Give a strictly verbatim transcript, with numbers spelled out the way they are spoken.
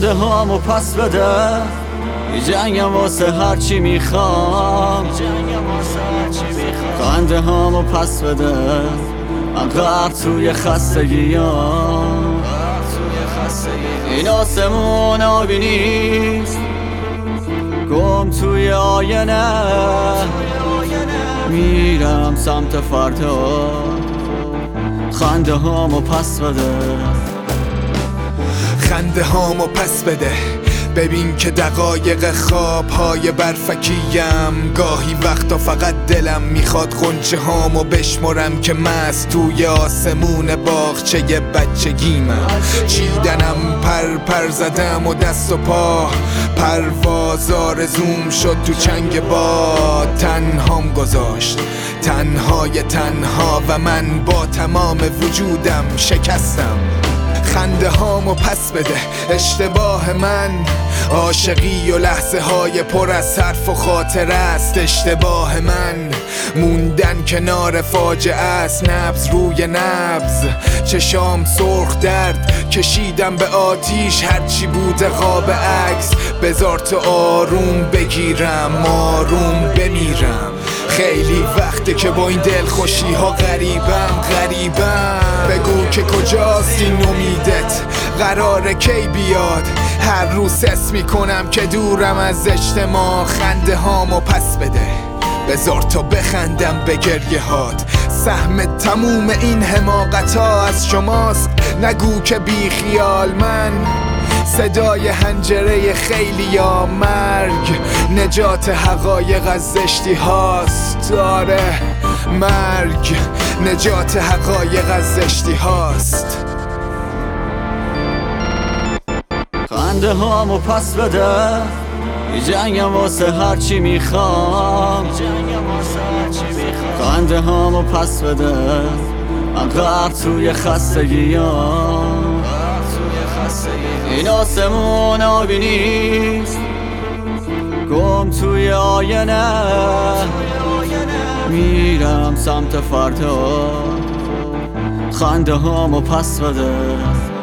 خنده هامو پس بده، جنگم واسه هرچی میخوام. خنده هامو پس بده، من غرق توی خستگیام. این آسمون آبی نیست، گم توی آینه، میرم سمت فردا. خنده هامو پس بده، خنده هامو پس بده. ببین که دقایق خواب های برفکیم، گاهی وقتا فقط دلم میخواد غنچه هامو بشمرم که مست توی آسمون باغچه بچگیمم. چیدنم پر پر زدم و دست و پا، پرواز آرزوم شد تو چنگ باد. تنهام گذاشت تنهای تنها و من با تمام وجودم شکستم. خنده هامو پس بده، اشتباه من عاشقی و لحظه های پر از حرف و خاطره است. اشتباه من موندن کنار فاجعه است، نبض روی نبض، چشام سرخ درد کشیدم به آتیش. هرچی بوده قاب عکس، بذار تو آروم بگیرم، آروم بمیرم. خیلی وقته که با این دل خوشی ها غریبم غریبم. بگو که کجاست این امیدت، قراره کی بیاد؟ هر روز حس میکنم که دورم از اجتماع. خنده هامو پس بده، بذار تو بخندم به گریه هات. سهم تموم این حماقت ها از شماست، نگو که بی خیال من. صدای هنجره خیلی یا مرگ، نجات حقایق از زشتی هاست. داره مرگ نجات حقایق از زشتی هاست. خنده هامو پس بده، جنگم واسه هرچی میخوام. خنده هامو پس بده، من غرق توی خستگیام. این آسمون آبی نیست، گم توی آینه، میرم سمت فردا. خنده هامو پس بده.